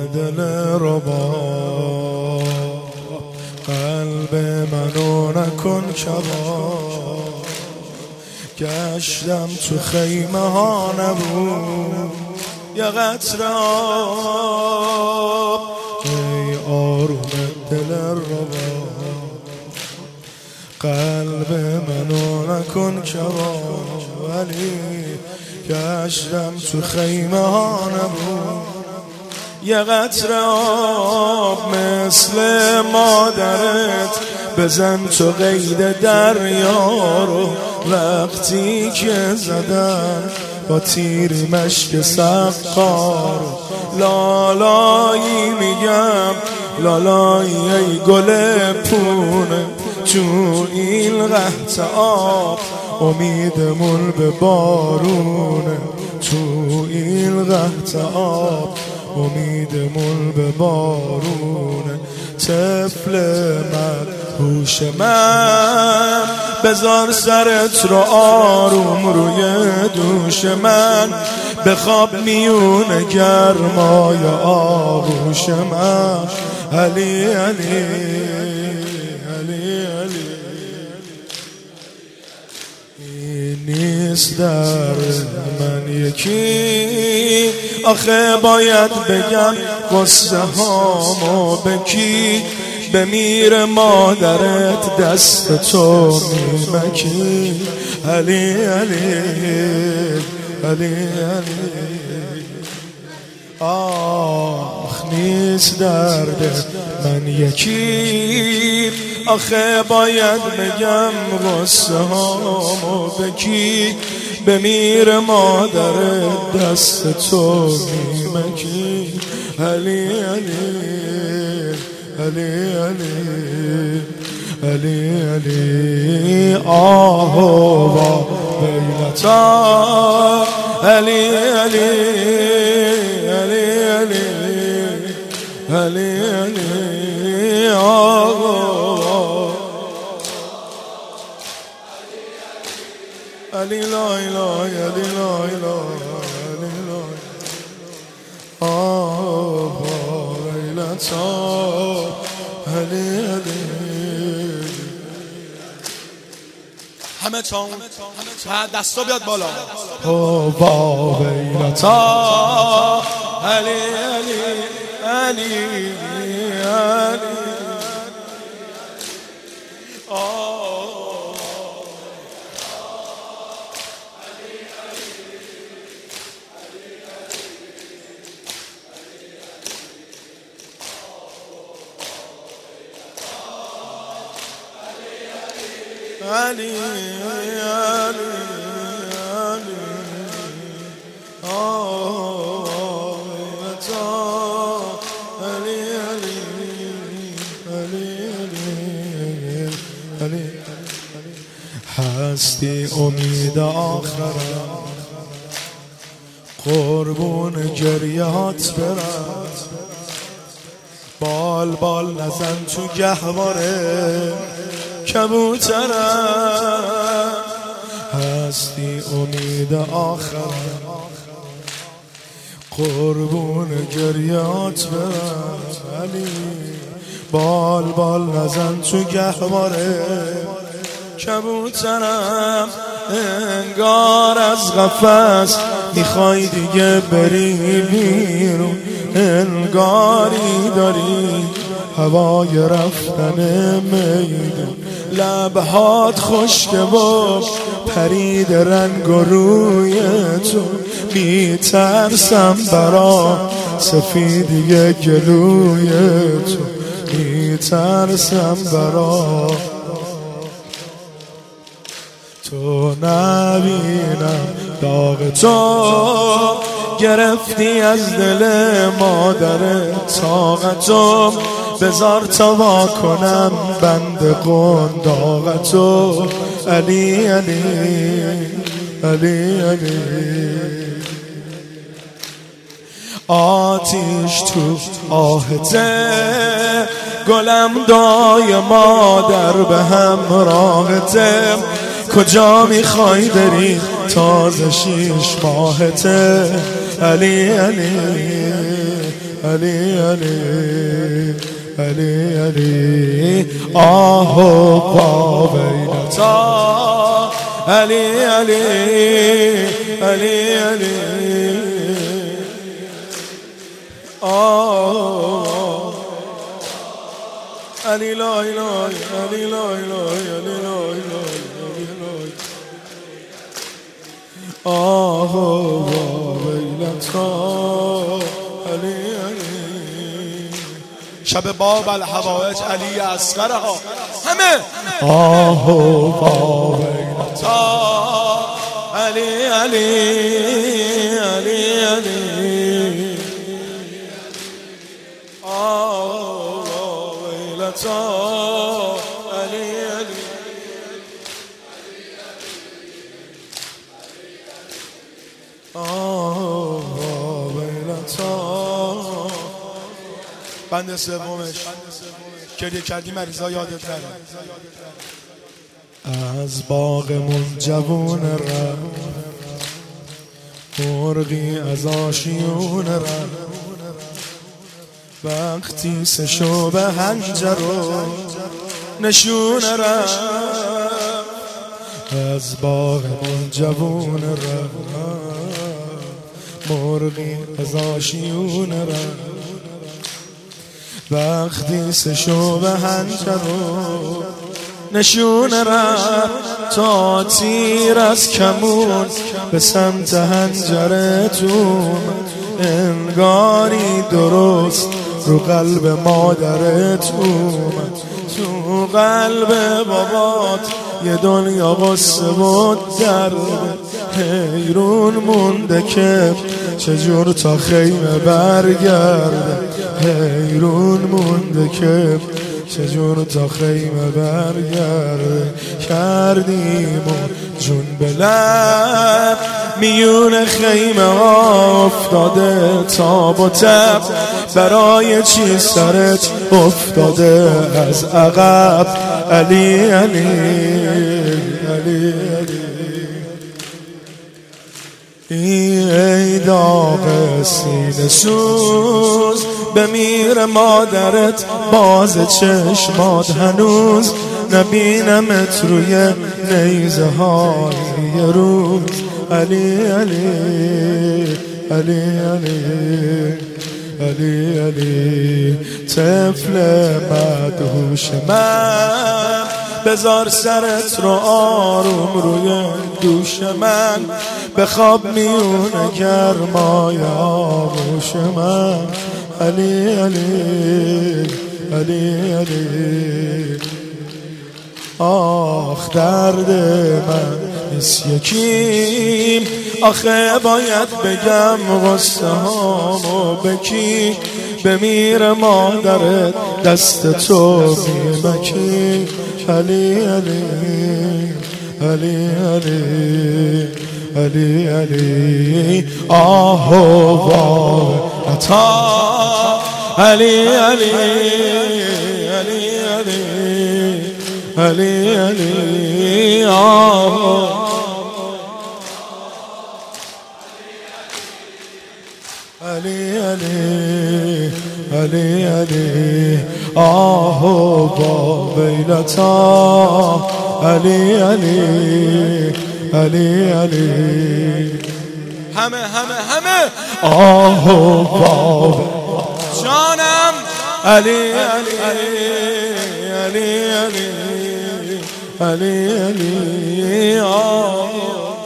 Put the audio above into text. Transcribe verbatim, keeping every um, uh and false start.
دل ربا، قلب منو نکن کباب. گشتم تو خیمه ها نبود یه قطره آب، ای آروم دل ربا، قلب منو نکن کباب. ولی گشتم تو خیمه ها نبود یه قطره آب، مثل مادرت بزن تو قید دریا رو. وقتی که زدن با تیری مشک سقار، لالایی میگم لالایی ای گل پونه، تو این قحط آب امیدمون به بارونه، تو این قحط آب امیدمون به بارونه. طفل من هوش من بذار سرت رو آروم روی دوش من، بخواب میونه گرمای آغوش من. علی علی علی علی، این نیست در من یکی، آخه باید بگم قصه هامو بکی. بمیر مادرت دست تو میمکی. علی علی علی علی، آخ نیست درد من یکی، آخه باید بگم غصه هامو بکی. بمیر مادرت دست تو میمکی. علی علی علی علی علی علی، آه و ویلتا. علی علی علی علی علی علی، آه علی لا اله علی لا اله علی لا، آه ویلتا. علی علی، همه چاون دستا بیاد بالا. او با ویلتا. علی علی علی علی، علی علی علی، آه ویلتا. علی علی علی علی علی، هستی امید آخرم، قربون گریهات برم. بال بال نزن تو گهواره کبوترم، هستی امید آخرم، قربون گریات برم. علی بال بال نزن تو گهواره کبوترم، انگار از قفس میخوای دیگه بری بیرون، انگاری داری هوای رفتن میدون. لبهات خشک و پرید رنگ و روی تو، میترسم برا سفیدی گلوی تو، میترسم برا تو نبینم داغ تو. گرفتی از دل مادر طاقتو، بذار تا وا کنم بند قنداقتو. علی علی علی علی، آتیش تو آهته، گلم دای مادر به همراهته. کجا میخوای بری تازه شیش ماهته. علی علی علی علی علی علی آه با بیلتا علی علی علی علی آه علی لا اله علی لا اله علی لا اله آه با بیلتا علی علی شب باب الحوائج علی اصغرها همه آه با بیلتا علی علی علی علی آه با بیلتا علی علی آه با بیلتا بند سومش گریه کردی مریضا یادت نره از باغمون جوون رفت مرغی از آشیون رفت وقتی سشو به هنجرو نشون رفت از باغمون جوون رفت مرغی از آشیون رفت وقتی سشو به هنجرو نشون رفت تا تیر از کمون به سمت هنجرتون انگاری درست رو قلب مادرت اومد تو قلب بابات یه دنیا غصه و درد حیرون مونده که چجور تا خیمه برگرده حیرون مونده که چجور تا خیمه برگرده کردیم و جون به لب میون خیمه ها افتاده تاب و تب برای چی سرت افتاده از عقب علی علی علی علی ای داغ سینه سوز بمیر مادرت باز چشمات هنوز نبینمت روی نیزه های یه روز علی علی علی علی علی علی طفل مدهوش من بذار سرت رو آروم روی دوش من بخواب میونه گرمای آغوش من علی علی علی علی آخ درد من نیست یکیم آخه باید بگم غصه هامو بکی بمیر مادرت دست تو میمکی علی علی علی علی علی علی آه و عطا علی علی علی علی علی علی آه علی علی علی علی آه با بیلتا علی علی علی علی همه همه همه آه با جانم علی علی علی علی علی علی آه